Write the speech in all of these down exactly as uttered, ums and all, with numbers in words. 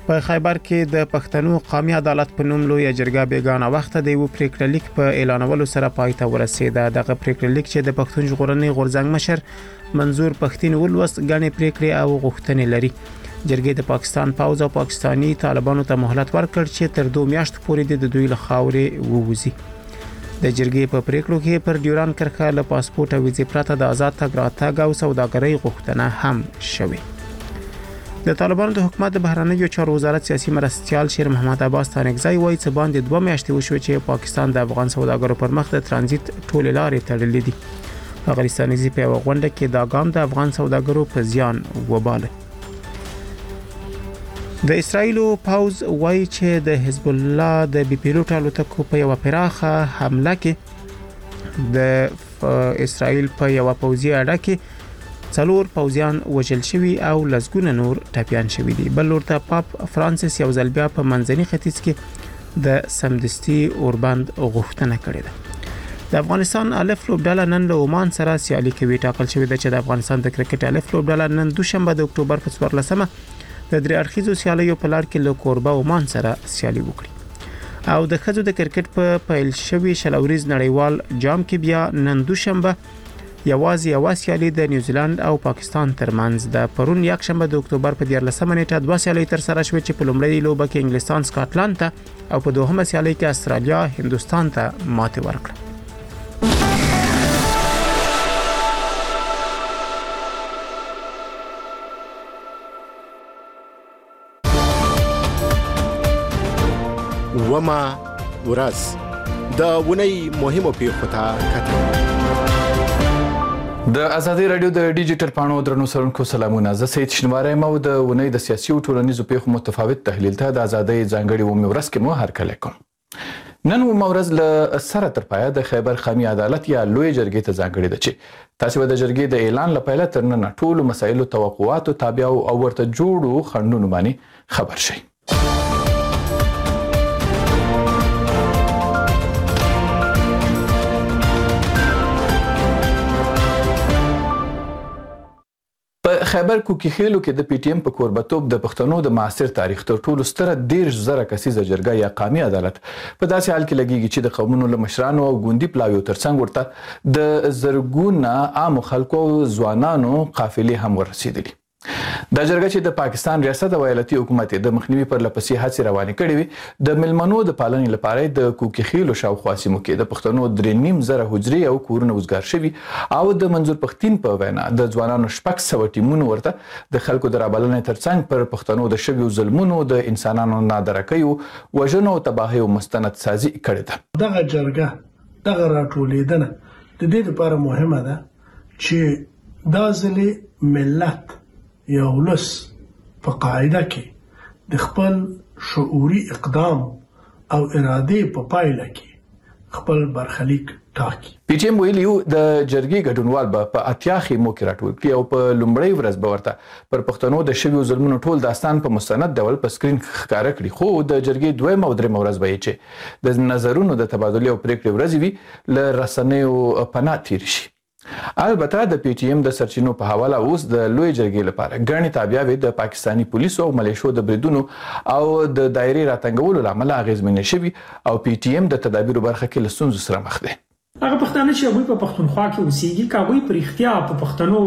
په خیبر کې د پښتنو قومي عدالت په نوم لویه جرګه بیګانه وخت د یو پریکړه لیک په اعلانولو سره پای ته ورسېده. دغه پریکړه لیک چې د پښتون ژغورنې غورځنګ مشر منظور پښتين ولوست غني پریکړې او غوښتنې لري. جرګې د پاکستان پوځ او پاکستاني طالبانو ته مهلت ورکړ چې تر دوه میاشتو پورې د دوی له خاورې ووځي. د جرګې په پریکړو کې پر ډیوران کرښه له پاسپورت او ویزې پرته د آزاد تګ راتګ او سوداګرۍ غوښتنه هم شوې. د طالبانو د حکومت د بهرنیو چارو وزارت سیاسي مرستيال شیر محمد عباس تانکزی وایي چې باندې دوه میاشتې وشوې چې پاکستان د افغان سوداګرو پر مخ د ترانزیت ټولې لارې تړلې دي. افغانستاني په غونډه کې دا ګام د افغان سوداګرو په زیان وباله. د اسرایل پوځ وایي چې د حزب الله د بي پیلوټ الوتکو په یو پراخه حمله کې د اسرایل په یو پوځي اډه کې څلور پوځیان وژل شوي او لسګونه نور ټپيان شوي دي. بل ورته پاپ فرانسیس یو ځل بیا په منځني ختیځ کې د سمدستي اوربند غوښتنه کړې ده. د افغانستان الف لوبډله نن له عمان سره سیالي کوي. ټاکل شوی دی چې د افغانستان د کرکټ الف لوبډله نن دوشنبه د اکتوبر په څوارلسمه د درې اړخیزو سیالیو په لړ کې له کوربه عمان سره سیالي وکړي. او د ښځو د کرکټ په پیل شوی شلوريز نړیوال جام کې بیا نن دوشنبه یوازې یو سیالي د نیوزیلند او پاکستان ترمنځ د پرون یک شنبه د اکتوبر په دیارلسمه نیټه دوه سیالي تر سره شوې چې په لومړۍ لوبه کې انګلستان سکاټلند ته او په دوهمه سیالي کې استرالیا هندوستان ته ماتې ورکړه. وما ورځ د ونې مهمو پیښو ته کتل. د ازادي رادیو د ډیجیټل پاڼو درنو سرونکو سلامونه. زه سید شنواری مو د ونې د سیاسي او ټولنیزو پیښو متفاوت تحلیل ته د ازادي ځانګړي و مورس کې مو هرکله کوم. نن و مورز له سره تر پایه د خیبر قومي عدالت یا لوی جرګې ته ځانګړي ده چې تاسو د جرګې د اعلان لپاره تر نن ټولو مسایلو توقعاتو تابع او ورته جوړو خندونو باندې خبر شي. خیبر کوکیخیلو کې د پی ټی ایم په کوربتوب د پښتنو د معاصر تاریخ تر ټولو ستره ډیر زره کسیزه جرګه یا قومي عدالت په داسې حال کې لګیږي چې د قومونو له مشرانو او ګوندي پلاویو ترڅنګ ورته د زرګونه عام خلکو ځوانانو قافلې هم ورسېدلي. دا جرګه چې د پاکستان ریاست او ایالتي حکومت د مخنیوي پر لپسې هڅې روانې کړې وي د ملمنو د پالنې لپاره د کوکیخیلو شاوخوا سیمو کې د پښتنو درې نیم زره حجرې او کورونه وزګار شوي او د منظور پښتين په وینا د ځوانانو شپږ سوه ټیمونو ورته د خلکو د رابلنې ترڅنګ پر پښتنو د شویو ظلمونو د انسانانو نادرکیو وژنو او تباهیو مستند سازي کړې ده. دغه جرګه دغه راټولیدنه د دې لپاره مهمه ده چې دا ځلې ملت یا ولس په قاعده کې د خپل شعوري اقدام او اراده په پایله کې خپل برخلیک ټاکي. پی ټی ایم ویلیو د جرګې ګډونوال به په اتیا خیمو کې راټول کړي او په لومړۍ ورځ به ورته پر پښتنو د شویو ظلمونو ټول داستان په مستند ډول په سکرین ښکاره کړي. خو د جرګې دویمه او درېیمه ورځ به چې د نظرونو د تبادلې او پریکړې ورځې وي له رسنیو پناه تیر شي. البته د پی ټی ایم د سرچینو په حواله اوس د لوی جرګې لپاره ګڼې تابعیاوې د پاکستاني پولیسو او ملیشو د بریدونو او د دایرې راتنګولو لامل اغیزمنې شوي او پی ټی ایم د تدابیرو برخه کې له ستونزو سره مخ دی. هغه پښتانه چې هغوی په پښتونخوا کې اوسېږي که هغوی په رښتیا په پښتنو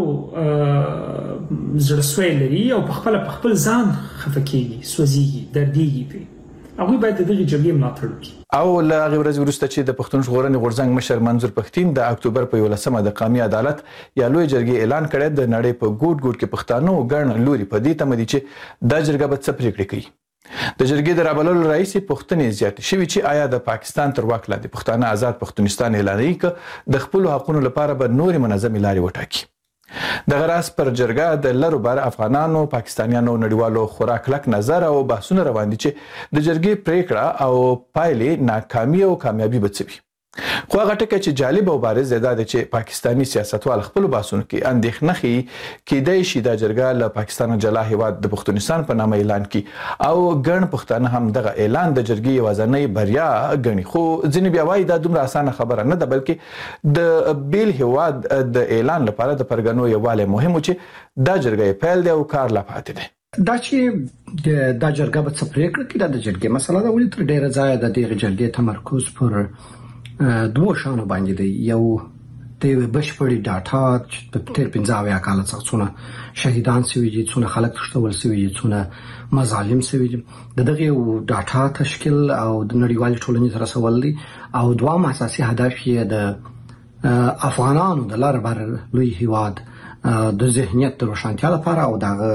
زړهسوی لري او په خپله په خپل ځان خفه کېږي سوځېږي دردېږي پرې هغوی باید د دغې جرګې ملاتړ وکړي. او له هغې ورځې وروسته چې د پښتون ژغورنې غورځنګ مشر منظور پښتين د اکتوبر په یولسمه د قومي عدالت یا لوی جرګې اعلان کړی د نړۍ په ګوټ ګوټ کې پښتانه ګڼ لوري په دې تمه دي چې دا جرګه به څه پرېکړې کوي. د جرګې د رابللو رئیس پوښتنې زیاتې شوي چې آیا د پاکستان تر واک لاندې پښتانه آزاد پښتونستان اعلانوي که د خپلو حقونو لپاره به نورې منظمې لارې وټاکي. دغه راز پر جرګه د لرو بر افغانانو پاکستانیانو نړیوالو خورا کلک نظر او بحثونه روان دي چې د جرګې پریکړه او پایلې ناکامي او کامیابي به څه وي. خو هغه ټکی چې جالب او بارز دی دا دی چې پاکستاني سیاستوال خپلو بحثونو کې اندېښنه ښیي کیدای شي دا جرګه له پاکستان جلا هیواد د پښتونستان په نامه اعلان کړي او ګڼ پښتانه هم دغه اعلان د جرګې یوازینۍ بریا ګڼي. خو ځینې بیا وایي دا دومره اسانه خبره نه ده بلکې د بیل هیواد د اعلان لپاره د پرګنو یووالی مهم و چې دا جرګه یې پیل دی او کار لا پاتې دی. دا چې دا جرګه به څه پریکړه کوي دا د جرګې مسله ده ولې تر ډیره ځایه د دې جرګې تمرکز پر دوه شانو باندې دی یو د بشپړې ډاټا چې په تیر پنځه اویا کال څخه څونه شهیدان شوي دي څونه خلک تښتول شوي دي څونه مظالم شوي دي د دغه ډاټا تشکیل او د نړیوال ټولنې سره رسول دي او دوام اساسي هدف یې د افغانانو د لار بر لوی هیواد د ذهنیت د روښانتیا لپاره او دغه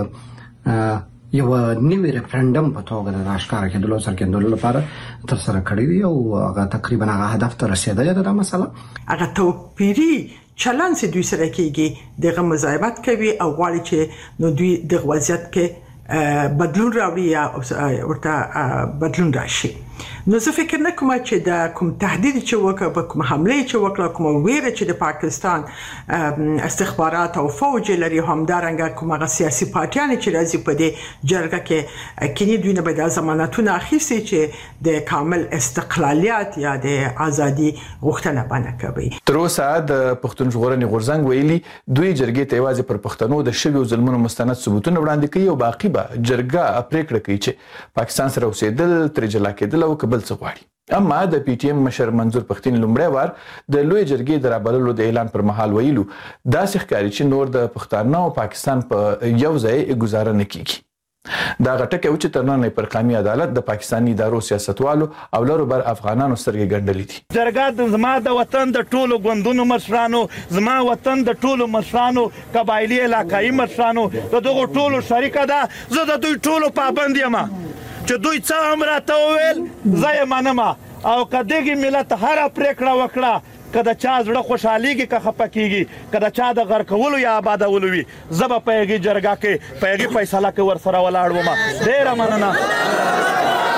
یو نوی ریفرندم په توګه د اشکار کېدلو څرګندولو لپاره تر سره کړی دی او هغه تقریبا هغه هدف ته رسیدلی ده دا مسله هغه توپیری چلن چې دوی سره کېږي دغه مزایبت کوي او غواړي چې نو دوی د وضعیت کې بدلون راوړي یا ورته بدلون راشي نو زه فکر نه کوم چې د کوم تهدید چې وکړ په کوم حمله چې وکړه کوم ویره چې د پاکستان استخبارات او فوج لري همدارنګه کومه سیاسي پارټیان چې راځي په دې جرګه کې کینی دوی نه به د ضمانتونه اخیستي چې د کامل استقلالیت یا د ازادي غوښتنه باندې کوي. تر اوسه د پښتون ژغورنې غورځنګ ویلي دوی جرګې ته یوازې پر پښتنو د شویو ظلمونو مستند ثبوتونه وړاندې کوي او باقي به جرګه پریکړه کوي چې پاکستان سره اوسېدل تر جلا کېدل او قبل څه غواړي. اما د پی ټی ایم مشر منظور پښتين لومړی وار د لوی جرګې د رابللو د اعلان پر مهال ویلو داسې ښکاري چې نور د پښتانه او پاکستان په یو ځای گزاره نه کیږي. دا غټکه چې ترنه پر قومي عدالت د پاکستاني ادارو سیاستوالو او لرو بر افغانانو سترګې ګنډلې دي. جرګه زما د وطن د ټولو غوندونو مشرانو زما وطن د ټولو مشرانو قبایلی علاقايي مشرانو د دغه ټولو شریکه ده. زه د دوی ټولو پابند یم چې دوی څه هم راته وویل زه یې منم او که دغه ملت هره پریکړه وکړه که د چا زړه خوشحالېږي که خفه کېږي که د چا د غر کولو یا آبادولو وي زه به په هغې جرګه کې په هغې فیصله کې ورسره ولاړ وم. ډېره مننه.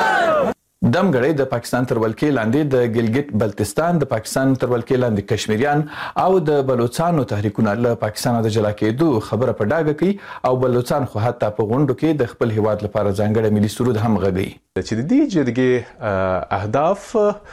دمګړی د پاکستان تر ولکې لاندې د ګلګت بلتستان د پاکستان تر ولکې لاندې کشمیریان او د بلوچستانو تحریکونه له پاکستان د جلا کېدو خبره په ډاګه کوي او بلوچستان خو حتی په غونډو کې د خپل هیواد لپاره ځانګړی ملي سرود هم غږوي. چې د دې جرګې اهداف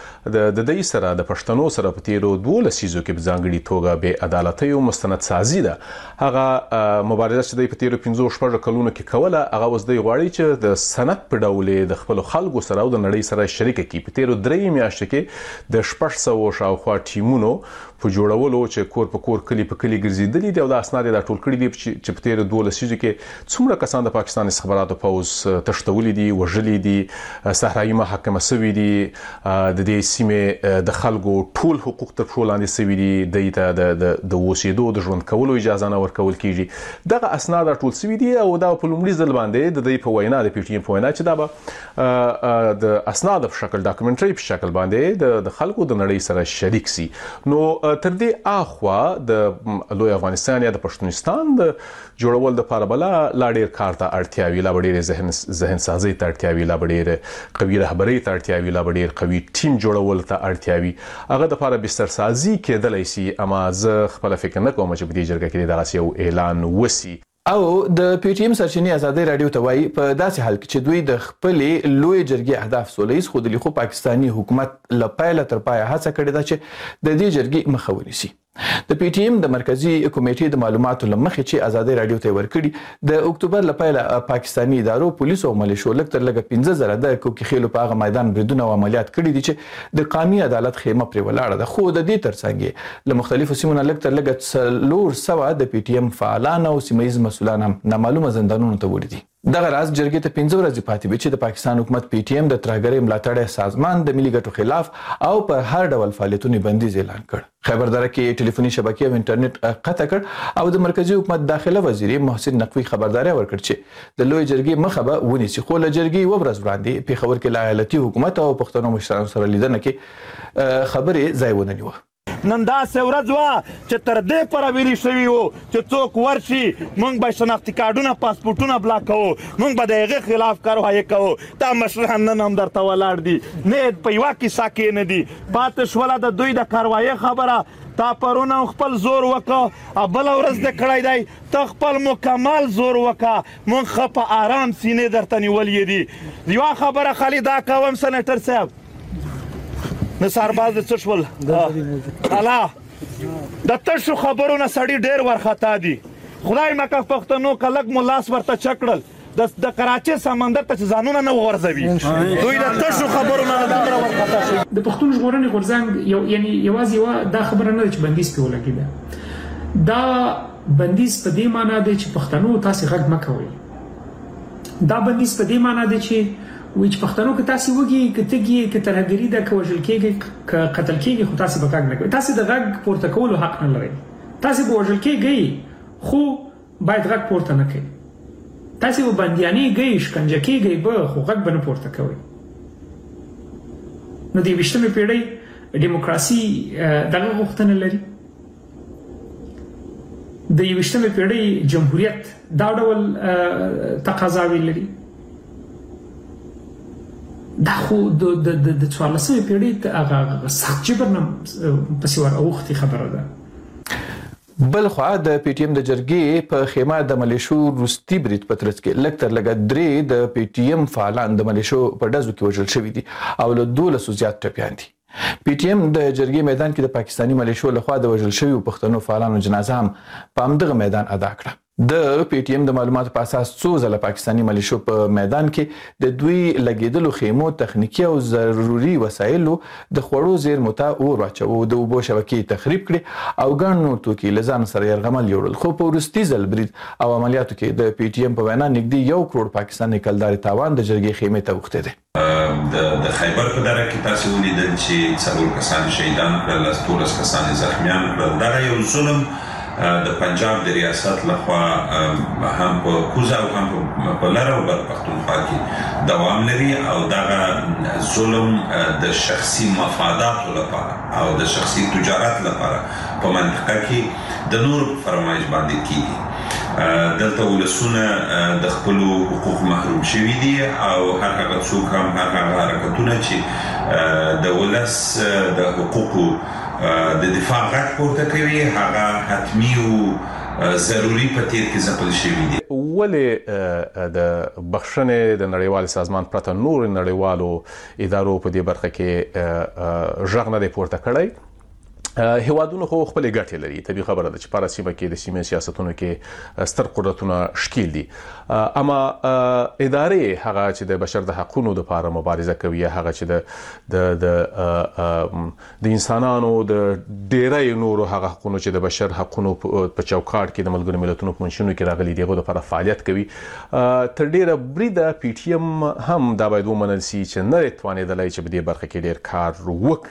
د دې سره د پښتنو سره په تیرو دوه لسیزو کې په ځانګړي توګه به عدالتي او مستند سازي ده. هغه مبارزه چې د په تیرو پنځو شپږ کلونو کې کوله هغه اوس د غواړي چې د سند په ډول د خپل خلکو سره او د نړۍ سره شریک کړي. په تیرو درې میاشتو کې د شپږ سوه شاوخوا ټیمونو په جوړولو چې کور په کور کلی په کلی ګرځېدلي دي او د اسناد د ټول کړي دي چې په تیرو دوه لسیزو کې څومره کسان د پاکستان استخباراتو پوز تښتولي دي وژلي دي صحرایي محاکمه شوي دي د دې سیمې د خلکو ټول حقوق تر پښو لاندې شوي دي دوی ته د اوسېدو د ژوند کولو اجازه نه ورکول کیږي. دغه اسناد ټول شوي دي او دا په لومړي ځل باندې د دوی په وینا د پی ټی ایم په وینا چې دا به د اسناد په شکل ډاکومنټري په شکل باندې د خلکو د نړۍ سره شریک سي. نو تر دې اخوا د لوی افغانستان یا د پښتونستان د جوړول د لپاره بلا لا ډیر کار ته اړتیا وی لا ډیر ذهن ذهن سازي ته اړتیا وی لا ډیر قوي رهبري ته اړتیا وی لا ډیر قوي ټیم جوړول ته اړتیا وی هغه د لپاره بستر سازي کېدلای شي. اما زه خپل فکر نه کوم چې په دې جرګه کې دغه یو اعلان وسی. او د پی ټی ایم سرچینې ازادي رادیو ته وایي په داسې حال کې چې دوی د خپلې لوی جرګې اهداف سولیز خو د خو پاکستانی حکومت له پیله تر پایه هڅه کړې ده چې د دې جرګې مخه ونیسي. د پی ټی ایم د مرکزی کمیټې د معلوماتو لمخې چې ازادي رادیو ته ورکړي د اکتوبر لپاره پاکستانی ادارو پولیس او ملیشو لک تر لګ پنځه زره د کوکي خېلو په هغه میدان بریدونه او عملیات کړي دي چې د قومي عدالت خیمه پر ولاړه ده. خو د دې ترڅنګ له مختلفو سیمونو لک تر لګ څلور سوه د پی ټی ایم فعالان او سیمایي مسؤلان هم نامعلومه زندانونو ته وړي دي. دغه راز جرګې ته پنځه ورځې پاتې وي چې د پاکستان حکومت پی ټی ایم د ترهګرۍ ملاتړی سازمان د ملي ګټو خلاف او په هر ډول فعالیتونو بندیز اعلان کړ. خیبر دره کې ټلیفوني شبکې او انټرنیټ قطع کړ او د مرکزی حکومت داخله وزیر محسن نقوی خبرداري ورکړ چې د لوی جرګې مخه به ونیسي. خو له جرګې وبرز وړاندې پیښور کې له ایالتي حکومت او پښتنو مشرانو سره لیدنه کې خبرې ځای ونه نیوه. نن داسې ورځ وه چې تر دې پره ویلي شوي وو چې څوک ورشي موږ به شناختي کارډونه پاسپورټونه بلاک کوو موږ به د هغې خلاف کاروایي کوو. دا مشران نن هم درته ولاړ دي نه په یوه کیسه کې نه دي پاتې شوله د دوی د کاروایي خبره. تا پرون خپل زور وکړه بله ورځ دې کړی دی ته خپل مکمل زور وکړه موږ ښه په ارام سینې درته نیولې دي. یوه خبره خالي دا کوم سنټر صاحب نه سرباز د څه شول الله د تشو خبرو نه سړي ډېر ورخطا دي. خدای مکه پښتنو که لږ مو لاس ورته چک کړل د کراچۍ سمندر ته چې ځانونه نه وغورځوي دوی د تشو خبرو نه دومره ورخطا شي. د پښتون ژغورنې غورځنګ یو یعنی یوازې یو دا خبره نه ده چې بندیز پې ولګېده. دا بندیز په دې معنی دی چې پښتنو تاسې غږ مه کوئ. دا بندیز په دې معنی دی چې وایي چې پښتنو که تاسې وږي که تږي که ترهګري ده که وژل کېږئ که قتل کېږئ خو تاسې به غږ نه کوئ. تاسې د غږ پورته کولو حق نه لرئ. تاسې به وژل کېږئ خو باید غږ پورته نه کوئ. تاسې به بندیانېږئ شکنجه کېږئ به خو غږ به نه پورته کوئ. نو د یویشتمې پیړۍ ډیموکراسي دغه غوښتنه لري. د یویشتمې پیړۍ جمهوریت دا ډول تقاضاوې لري. دا خو د د د څوارلسمې پیړۍ هغه سخت جبر نه پسې ور اوښتې خبره ده. بل خوا د پی ټي ایم د جرګې په خیمه د ملیشو روستي برید په ترڅ کې لږ تر لږه درې د پی ټي ایم فعالان د ملیشو په ډزو کې وژل شوي دي او له دولسو زیات ټپیان دي. پی ټي ایم د جرګې میدان کې د پاکستاني ملیشو لخوا د وژل شویو پښتنو فعالانو جنازه هم په همدغه میدان ادا کړه. د پی ټي ایم د معلوماتو په اساس څو ځله پاکستاني ملیشو په میدان کې د دوی لګیدلو خیمو تخنیکی او ضروري وسایلو د خوړو زیرمو ته اور واچو، د اوبو شبکې تخریب کړي او ګڼ نور توکي له ځان سره یرغمل یوړل. خو په وروستي ځل برید او عملیاتو کې د پی ټي ایم په وینا نږدې یو کروڑ پاکستاني کلدارې تاوان د جرګې خیمې ته اوښتی دی. د خیبر په دره کې تاسو ولیدل چې څلور کسان شهیدان کړل، اتلس کسان زخمیان کړل. دا یو ظلم د پنجاب د ریاست لخوا هم په کوزه او هم په لر او بر پښتونخوا کې دوام لري او دغه ظلم د شخصي مفاداتو لپاره او د شخصي تجارت لپاره په منطقه کې د نور فرمایش باندې کیږي. دلته ولسونه د خپل حقوق محروم شوي دي او هر هغه څوک هم هر هغه حرکتونه چې د ولس د حقوقو د دفاع غږ پورته کوي هغه حتمي او ضروري په تیر کې ځپل شوي دي. ولې د بخښنې د نړیوال سازمان پرته نور نړیوالو ادارو په دې برخه کې غږ نه دی پورته کړی؟ هیوادونو خو خپلې ګټې لري، طبیعي خبره ده چې په هره سیمه کې د سیمې سیاستونو کې ستر قدرتونه شکیل دي، اما ادارې هغه چې د بشر د حقونو لپاره مبارزه کوي، هغه چې د د د د انسانانو د ډیری نورو هغه حقونو چې د بشر حقونو په چوکاټ کې د ملګرو ملتونو په منشنونو کې راغلي دي هغه لپاره فعالیت کوي، تر ډیره بریده پی ټي ایم هم دا باید ومنل سي چې نه توانېدلی چې په دې برخه کې ډیر کار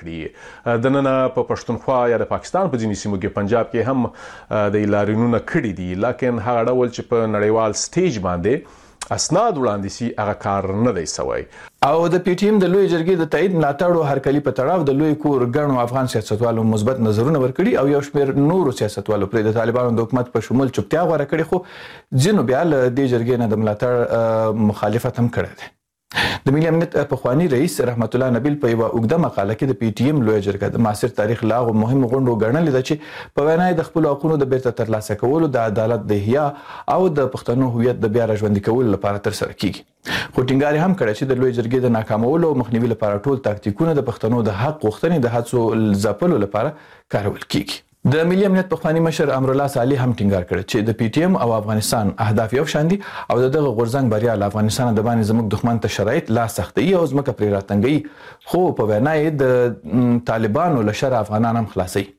وکړي. دننه په پښتونخوا یا د پاکستان په ځینې سیمو کې پنجاب کې هم د لارینونه کړي دي، لکن هغه ډول چې په نړیوال سټیج باندې اسناد وړاندې سي هغه کار نه دی سوی. او د پی ټي ایم د لوی جرګې د تایید ملاتړ او هرکلي په تړاو د لوی کور ګڼو افغان سیاستوالو مثبت نظرونه ورکړي او یو شمېر نورو سیاستوالو پرې د طالبانو د حکومت په شمول چوپتیا غوره کړې، خو ځینو بیا له دې جرګې نه د ملاتړ مخالفت هم کړی دی. د ملي امنیت پخوانی رئیس رحمت الله نبیل په یوه اوږده مقاله کې د پی ټي ایم لویه جرګه د معاصر تاریخ له هغو مهمو غونډو ګڼلې ده چې په وینا یې د خپلو حقونو د بیرته ترلاسه کولو، د عدالت د احیا او د پښتنو هویت د بیا راژوندي کولو لپاره ترسره کیږي. خو ټینګار یې هم کړی چې د لویې جرګې د ناکامولو او مخنیوي لپاره ټول تاکتیکونه د پښتنو د حق غوښتنې د هڅو ځپلو لپاره کارول کیږي. د ملي امنیت پخوانی مشر امرالله صالح هم ټینګار کړی چې د پی ټي ایم او افغانستان اهداف یو شان دي او دغه غورځنګ بریا له افغانستان د باندې زموږ دښمن ته شرایط لا سختوي او ځمکه پرې راتنګوي، خو په وینا یې د طالبانو له شره افغانان هم خلاصوي.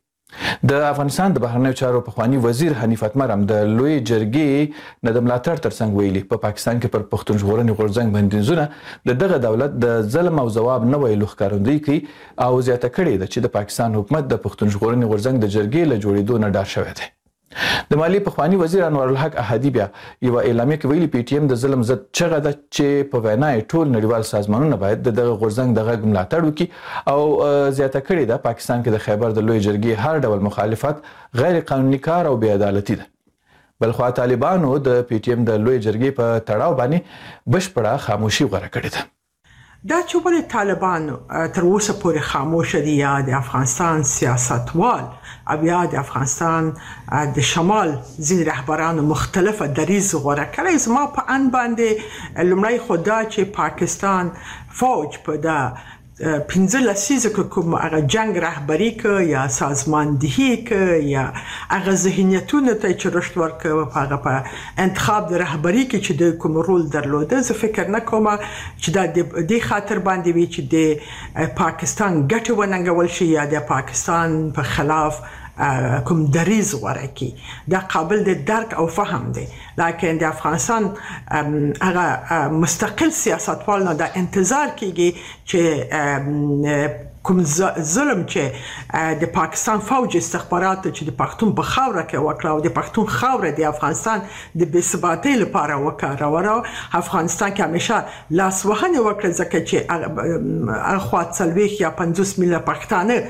د افغانستان د بهرنیو چارو پخوانی وزیر حنیف اتمر هم د لوی جرګې نه د ملاتړ ترڅنګ ویلي په پاکستان کې پر پښتون ژغورنې غورځنګ بندیزونه د دغه دولت د ظلم او ځواب نه ویلو ښکارندویي کوي او زیاته کړې ده چې د پاکستان حکومت د پښتون ژغورنې غورځنګ د جرګې له جوړېدو نه ډار شوی دی. د مالی پخوانی وزیر انور الحق احدی بیا یو اعلامیه کې ویلي پی ټي ایم د ظلم ضد چغه ده چې په وینا یې ټول نړیوال سازمانونه باید دغه غورځنګ د غږ ملاتړ وکړي او زیاته کړې ده پاکستان کې د خیبر د لوی جرګې هر ډول مخالفت غیر قانوني کار او بې عدالتي ده. بلخوا طالبانو د پی ټي ایم د لوی جرګې په تړاو باندې بشپړه خاموشي غوره کړې ده. دا چې ولې طالبان تر اوسه پورې خاموش دي یا د افغانستان سیاستوال او یا د افغانستان د شمال ځینې رهبرانو مختلفه دریځ غوره کړی، زما په ان باندې لومړی خو دا چې پاکستان فوج په دا پنځه لسیزه کوم هغه جنگ رهبری ک یا سازماندهی ک یا هغه ذهنیتونه ته چې رشد ورک هغه په انتخاب د رهبری کې چې د کوم رول درلوده زه فکر نه کوم چې دا د خاطر باندې وی چې د پاکستان ګټه وننګول شي یا د پاکستان په خلاف کوم دریز ورکی دا قابل د درک او فهم دی لکه د افغانستان هغه مستقل سیاستوال نه د انتظار کیږي چې کوم ظلم چې د پاکستان فوج استخبارات چې د پښتون په خاوره کې وکړه او د پښتون خاوره د افغانستان د بې ثباتۍ لپاره وکړه افغانستان کې همیشه لاس وهنه وکړه ځکه چې اخوا څلويخ یا پنځوس میلیونه پښتانه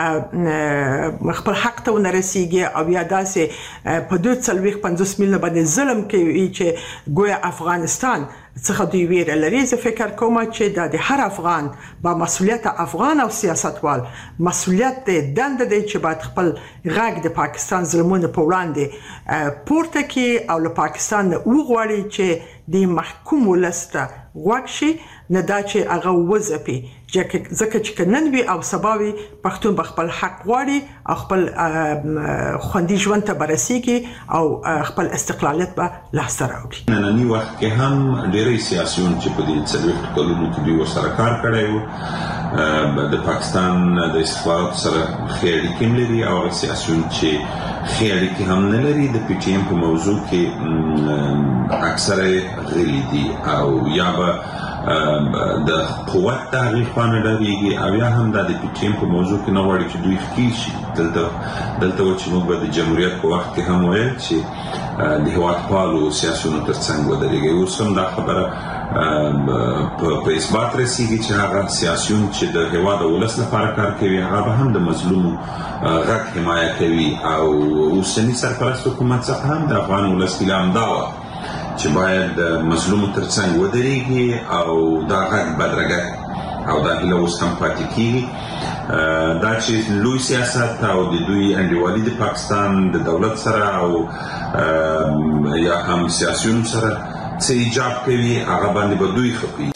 خپل حق ته ورسیږي او یا داسې په دوه څلويخ پنځوس میلیونه باندې ظلم کوي چې ګویا افغانستان څخه دوی ویره لري زه فکر کوم چې د هر افغان با مسؤلیت افغان او سیاستوال مسؤلیت د دند دی چې باید خپل غږ د پاکستان ظلمونه په وړاندې پورته کړي او له پاکستان وغواړي چې د محکوم ولسته غوږ شي نه دا چې هغه وځپي ځکه چې نن وي او سبا وي پښتون به خپل حق غواړي او خپل خوندي ژوند ته برسېږي او خپل استقلالیت به لاسته راوړي. ننني وخت کې هم ډېری سیاسيون چې په دې څلوېښتو کلونو کې دوی ورسره کار کړی و د پاکستان د استخباراتو سره ښې اړیکې لري او هغه سیاسيون چې ښې اړیکې هم نه لري د پی ټي ایم په موضوع کې اکثره غلي دي او یا به د قوت د هغې خوا نه ډارېږي او یا هم دا د پی ټي ایم په موضوع کې نه غواړي چې دوی ښکېل شي دلته دلته و چې موږ به د جمهوریت په وخت کې هم ویل چې د هېوادپالو سیاسیونو تر څنګ ودرېږئ اوس هم دا خبره په اثبات رسېږي چې هغه سیاسیون چې د هېواد او ولس لپاره کار کوي هغه به هم د مظلومو غږ حمایه کوي او اوسني سرپرست حکومت څخه هم د افغان ولس هیله همدا وه چې باید د مظلومو تر څنګ ودرېږي او دا غږ بدرګه او دا هیله اوس هم پاتې کېږي دا چې لوی سیاست او د دوی انډیوالي د پاکستان د دولت سره او یا هم سیاسیونو سره څه ایجاب کوي هغه باندې به دوی خپي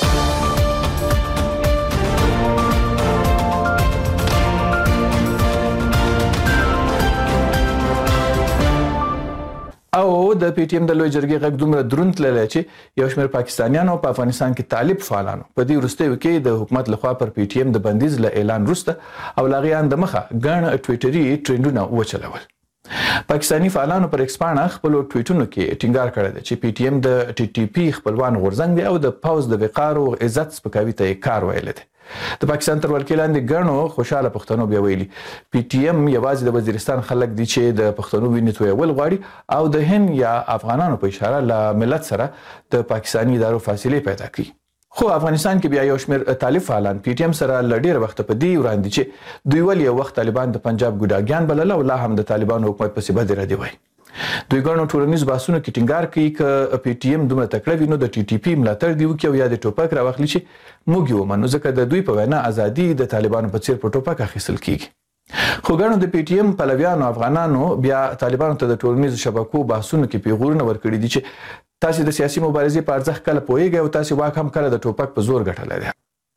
او د پی ټی ایم د لوی جرګې غږ دومره دروند تللی چې یو شمېر پاکستانیانو په افغانستان کې طالب فعالانو په دې وروستیو کې د حکومت لخوا پر پی ټی ایم د بندیز له اعلان وروسته او له هغې د مخه ګڼ ټویټري ټرینډونه وچلول. پاکستاني فعالانو پر ایکس پاڼه خپلو ټویټونو کې ټینګار کړی دی چې پی ټی ایم د ټي ټي پي خپلوان غورځنګ دی او د پوځ د وقار او عزت سپکاوي ته یې کار ویلی دی. د پاکستان تر ولکې لاندې ګڼو خوشحاله پښتنو بیا ویلي پی ټي ایم یوازې د وزیرستان خلک دي چې د پښتنو وینې تویول غواړي او د هند یا افغانانو په اشاره له ملت سره د پاکستاني ادارو فاصلې پیدا کوي. خو افغانستان کې بیا یو شمېر طالب فعالان پی ټي ایم سره له ډېره وخته په دې وړاندې چې دوی ولې یو وخت طالبان د پنجاب ګوډاګیان بلل او لا هم د طالبانو حکومت پسې بدې ردې وایي. دوی ګڼو ټولنیزو بحثونو کې ټینګار کوي که پی ټي ایم دومره تکړه وي نو د ټي ټي پي ملاتړ دې وکړي او یا د ټوپک راواخلي چې موږ یې ومنو ځکه د دوی په وینا ازادي د طالبانو په څېر په ټوپک اخیستل کیږي. خو ګڼو د پی ټي ایم پلویانو افغانانو بیا طالبانو ته د ټولنیزو شبکو بحثونو کې پیغورونه ورکړي دي چې تاسې د سیاسي مبارزې په ارزښت کله پوهیږئ او تاسې واک هم کله د ټوپک په زور ګټلی دی.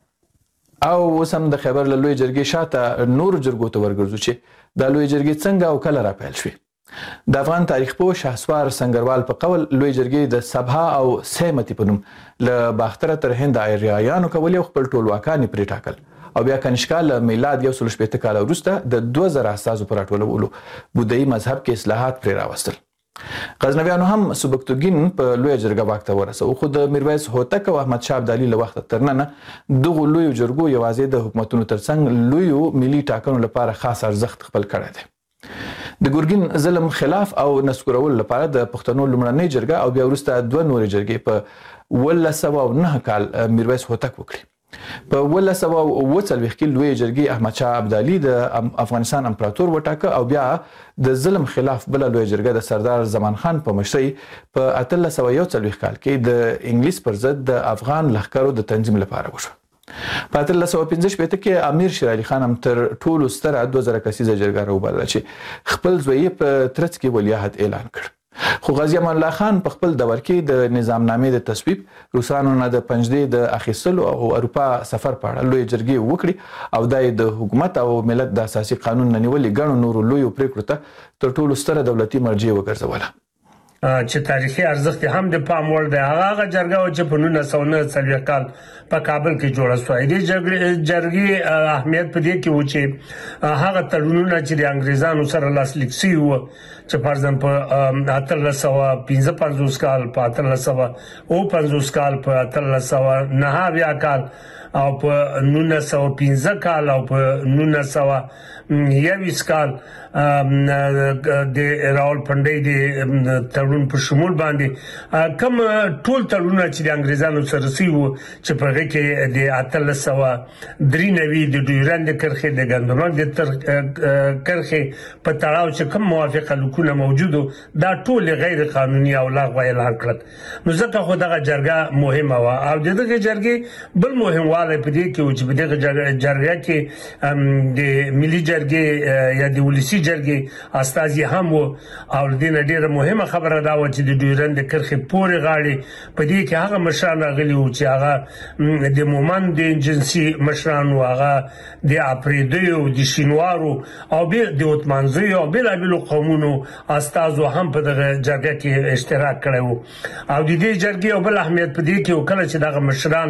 او اوس هم د خیبر له لویې جرګې شاته نورو جرګو ته ورګرځو چې دا لویې جرګې څنګه او کله راپیل شوې. د افغان تاریخ پوه شهسوار سنگروال په قول لوی جرګې د سبها او سیمتي په نوم له باختره تر هند آریایانو کولې او خپل ټولواکان پرې ټاکل او بیا کنیشکا له میلاد یو سل شپېته کاله وروسته د دوه زره استازو په راټولولو بودایي مذهب کې اصلاحات پرې راوستل. غزنویانو هم سبکتګین په لویه جرګه واک ته ورسوه خو د میرویس هوتک او احمد شاه ابدالي له وخته تر ننه دغو لویو جرګو یوازې د حکومتونو ترڅنګ لویو ملي ټاکنو لپاره خاص ارزښت خپل کړی دی. د ګورګین ظلم خلاف او نسکورولو لپاره د پښتنو لومړنۍ جرګه او بیا وروسته دوه نورې جرګې په اوولس سوه او نهه کال میرویس هوتک وکړي. په اوولس سوه او اووه څلوېښت کې لویې جرګې احمد شاه ابدالي د افغانستان امپراتور وټاکه او بیا د ظلم خلاف بله لویه جرګه د سردار زمان خان په مشرۍ په اتلس سوه یو څلوېښت کال کې د انګلیس پر ضد د افغان لښکرو د تنظیم لپاره وشوه. په اتلس سوه پنځه شپېته کې امیر شیر علي خان هم تر ټولو ستره دوه زره کسیزه جرګه راوبلله چې خپل زوی په ترڅ کې ولیعهد اعلان کړ. خو غازی امان الله خان په خپل دور کې د نظامنامې د تصویب، روسانو نه د پنجدې د اخیستلو او اروپا سفر په اړه لوی جرګې وکړي او د حکومت او ملت د اساسي قانون نه نیولې ګڼو نورو لویو پریکړو ته تر ټولو ستره دولتي مرجع وګرځوله. چې تاریخي ارزښت هم د پام وړ دی. هغه هغه جرګه و چې په نولس سوه نهه څلوېښت کال په کابل کې جوړه شوه. د جرګې اهمیت په دې کې و چې هغه تړونونه چې د انګریزانو سره لاسلیک شوي وو چې فرضاً په اتلس سوه پنځه پنځوس کال، په اتلس سوه اووه پنځوس کال، په اتلس سوه نهه اویا کال او په نولس سوه پنځه کال او په نولس سوه یوویشت کال د راولپنډۍ د تړون په شمول باندې کوم ټول تړونونه چې د انګریزانو سره شوي وو چې په هغې کې د اتلس سوه درې نوي د ډیورنډ کرښې د ګندمک د کرښې په تړاو چې کوم موافقه لیکونه موجود وو دا ټول غیر قانوني او لغوه اعلان کړل. نو ځکه خو دغه جرګه مهمه وه او د دغه جرګې بل مهموالی په دې کې و چې په دغه جرګه کې د ملي جرګې یا د ولسي جرګې استازي هم وو او د دې نه ډېره مهمه خبره دا وه چې د ډیورنډ کرښې پورې غاړې په دې کې هغه مشران راغلي وو چې هغه د مومند د ایجنسي مشران وو، هغه د اپریدیو، د شینوارو او د اوتمانزیو او بېلابېلو قومونو استازو هم په دغه جرګه کې اشتراک کړی وو. او د دې جرګې یو بل اهمیت په دې کې و کله چې دغه مشران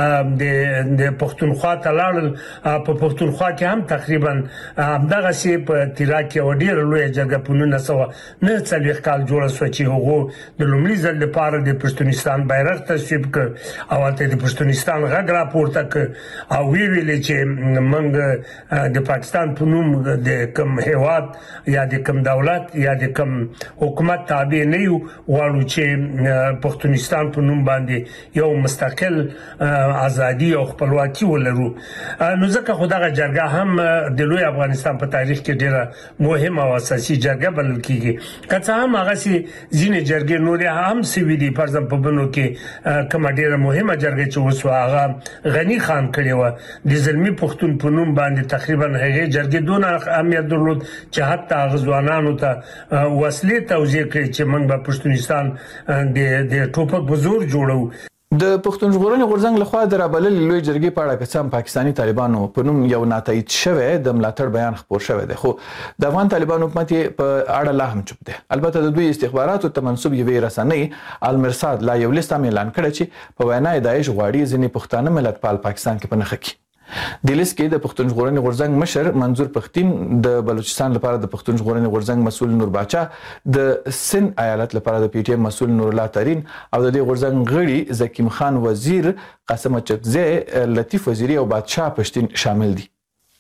د پښتونخوا ته لاړل، په پښتونخوا کې هم تقریبا همدغسې په تیرا کې یوه ډېره لویه جرګه په نولس سوه نهه څلوېښت کال جوړه شوه چې هغو د لومړي ځل لپاره د پښتونستان بیرغ تصویب کړ او هلته د پښتونستان غږ راپورته کړ او ویې ویلې چې موږ د پاکستان په نوم د کوم هیواد یا د کوم دولت یا د کوم حکومت تابع نه یو، غواړو چې پښتونستان په نوم باندې یو مستقل ازادي او خپلواکي ولرو. نو ځکه خو دغه جرګه هم د لوی افغانستان په تاریخ کې ډېره مهمه او اساسي جرګه بلل کېږي. که څه هم هغسې ځینې جرګې نورې هم سوي دي، فرضاً په بنو کې کومه ډېره مهمه جرګه چې وسوه هغه غني خان کړې وه د زلمي پښتون په نوم باندې. تقریبا هغې جرګې دونه اهمیت درلود چې حتی هغه ځوانانو ته وسلې توضیح کړې چې موږ به پښتونستان د ټوپک په زور جوړو. د پښتون ژغورنې غورځنګ لخوا د رابللې لوی جرګې په اړه که څه هم پاکستاني طالبانو په نوم یو ناتایید شوی د ملاتړ بیان خپور شوی دی، خو د افغان طالبان حکومت یې په اړه لا هم چوپ دی. البته د دوی استخباراتو ته منسوب یوې رسنۍ المرصاد لا یو لیست هم اعلان کړی چې په وینا یې داعش غواړي ځینې پښتانه ملتپال پاکستان کې په نښه کړي. د لیست کې د پښتون ژغورنې غورځنګ مشر منظور پښتین، د بلوچستان لپاره د پښتون ژغورنې غورځنګ مسؤل نور باچا، د سند ایالت لپاره د پی ټی ایم مسؤل نور الله ترین او د دې غورځنګ غړي زکیم خان وزیر، قاسم چکزی، لطیف وزیری او بادشاه پښتین شامل دي.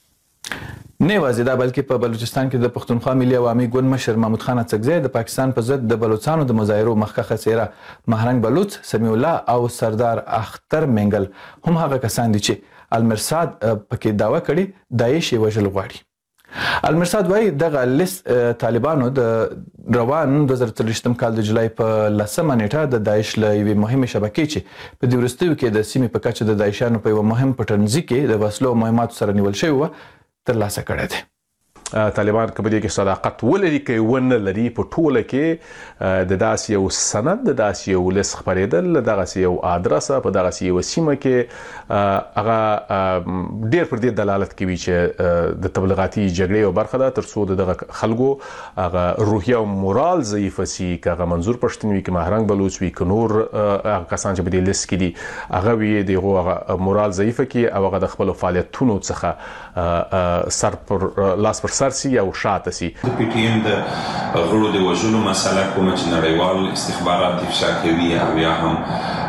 نه یوازې دا بلکې په بلوچستان کې د پښتونخوا ملي عوامي ګوند مشر محمود خان اڅکزی، د پاکستان په ضد د بلوچستانو د مظاهرو مخکښه څیره مهرنګ بلوچ، سمیع الله او سردار اختر منګل هم هغه کسان دي چې المرصاد پکې دعوه کړې داعش یې وژل غواړي. المرصاد وایي دغه لیست طالبانو د روان دوه زره څلوېښتم کال د جولای په لسمه نیټه د داعش له یوې مهمې شبکې چې په دې وروستیو کې د سیمې په کچه د داعشیانو په یوه مهم پټنځي کې د وسلو او مهماتو سره نیول شوی وه ترلاسه کړی دی. طالبان که په دې کې صداقت ولري که یې ونه لري، په ټوله کې د داسې یو سند، د داسې یو لیست خپرېدل، دغسې یو ادرسه په دغسې یوه سیمه کې هغه ډېر پر دې دلالت کوي چې د تبلیغاتي جګړې یو برخه ده، تر څو د دغه خلکو هغه روحیه او مورال ضعیفه سي. که هغه منظور پښتون وي، که مهرنګ بلوچ وي، که نور هغه کسان چې په دې لیست کې دي هغه وي د هغو هغه مورال ضعیفه کړي او هغه د خپلو فعالیتونو څخه سر پر لاس پر سر سي او شاته سي. د پی ټی ایم د غړو د وژلو مسله کومه چې نړیوال استخبارات افشا کوي او یا هم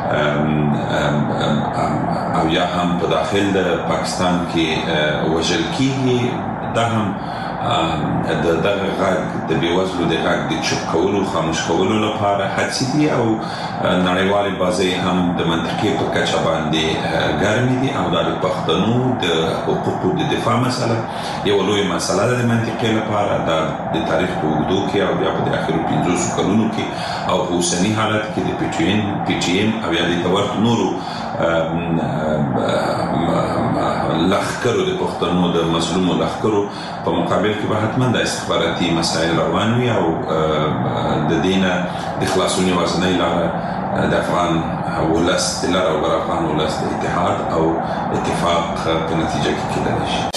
او یا هم په داخل د پاکستان کې وژل کیږي، دا هم د دغه غږ د بېوزلو د غږ د چوپ کولو، خاموش کولو لپاره هڅې دي او نړیوالې بازۍ هم د منطقې په کچه باندې ګرمې دي او دا د پښتنو د حقوقو د دفاع مسله یوه لویه مسله ده د منطقې لپاره. دا د تاریخ په اوږدو کې او بیا په د اخرو پنځوسو کلونو کې او په اوسني حالت کې د پی ټي ایم او یا د ورته نورو لخکرو د پښتنو د مظلومو لخکرو په مقابل کې به حتما د استخباراتي مسایل روان وي او د دې نه د خلاصون یوازینۍ لاره د افغان ولس د لر او بر افغان ولس د اتحاد او اتفاق په نتیجه کې کېدلی شي.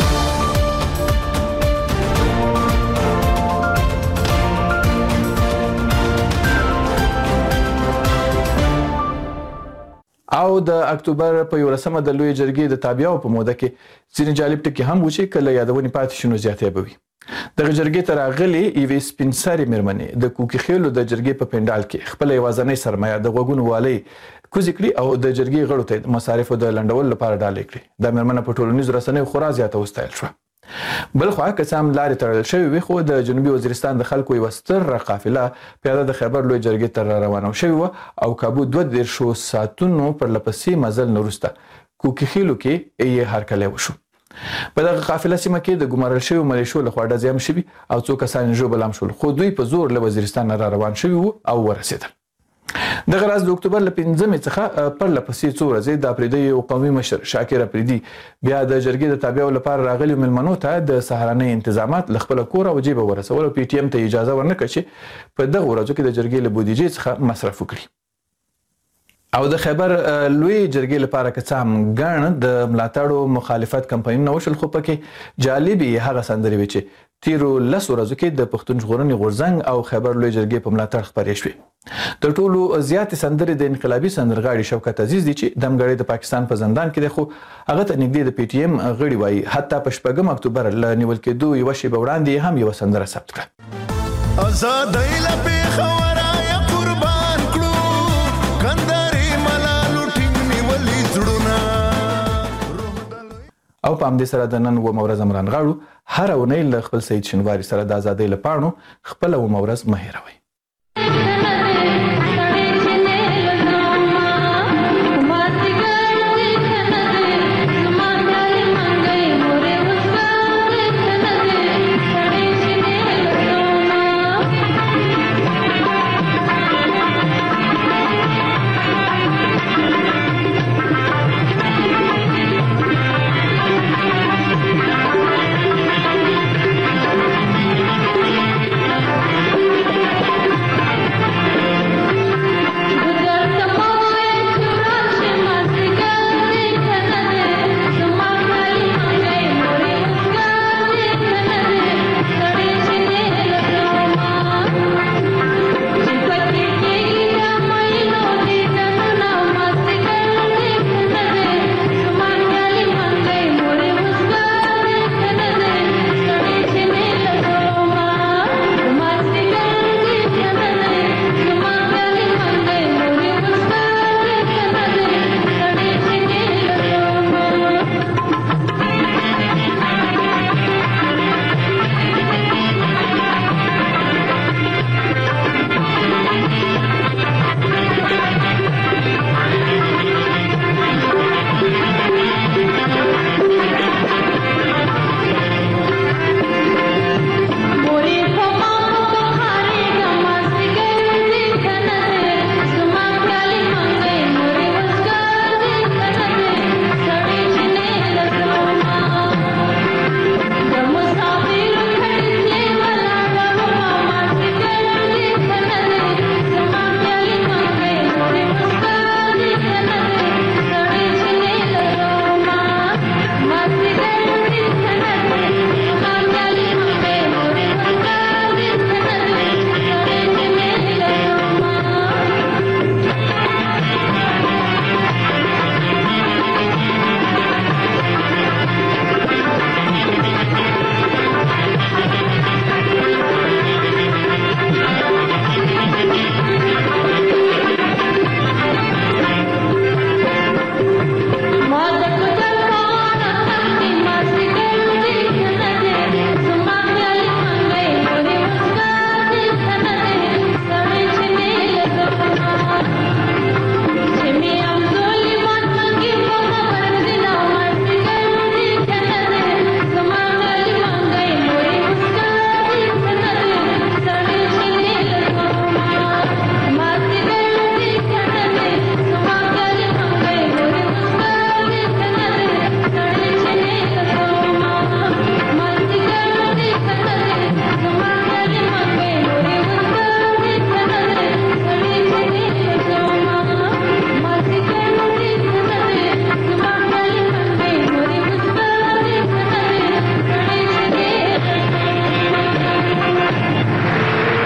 او د اکتوبر په یولسمه د لوی جرګې د تابعیو په موده کې ځینې جالب ټکي هم و چې کله یادونې پاتې شنو زیاتې به وي. دغه جرګې ته راغلي یوې سپین سرې مېرمنې د کوکي خیلو د جرګې په پنډال کې خپله یوازینۍ سرمایه د غوږونو والۍ کوزې کړي او د جرګې غړو ته د مصارفو د لنډولو لپاره ډالۍ کړي. دا مېرمنه په ټولنیزو رسنیو خورا زیاته وستایل شوه. بل خوا که څه هم لارې تړل شوې وي خو د جنوبي وزیرستان د خلکو یوه ستره قافله پیاده د خیبر لوی جرګې ته را روانه شوې وه او کابو دوه دېرشو ساعتونو پرلپسې مزل نه وروسته کوکي خیلو کې یې هرکلی وشو. په دغه قافله سیمه کې د ګمارل شویو ملیشو لخوا ډزې هم شوي او څو کسان یې ژوبل هم شول خو دوی په زور له وزیرستان نه را روان شوي وو او ورسېدل. دغه راز د اکتوبر له پنځمې څخه پرله پسې څو ورځې د اپریدي یو قومي مشر شاکر اپریدي بیا د جرګې د تابعیو لپاره راغلیو مېلمنو ته د سهارنۍ انتظامات له خپله کوره او جیبه ورسول او پی ټي ایم ته اجازه ورنه کړه چې په دغه ورځو کې د جرګې له بودیجې څخه مصرف وکړي. او د خیبر لوی جرګې لپاره که څه هم ګڼ د ملاتړو مخالفت کمپاینونه وشول خو پکې جالبې هغه سندرې وې چې تیرو لسو ورځو کې د پښتون ژغورنې غورځنګ او خیبر لوی جرګې په ملاتړ خپرې شوې. د ټولو زیاتې سندرې د انقلابي سندرغاړي شوکت عزیز دي چې دمګړی د پاکستان په زندان کې دی خو هغه ته نږدې د پی ټي ایم غړي وایي حتی په شپږم اکتوبر له نیول کېدو یوه شېبه وړاندې هم یوه سندره ثبت کړه. ازادۍ له پېښوره یا قربان کړو کندهاري ملالو ټینګ نیولي زړونه. او په همدې سره د نن اوومه ورځ امران غاړو هره اونۍ له خپل سید شینواري سره د ازادۍ له پاڼو خپله اوومه ورځ مه هېروئ.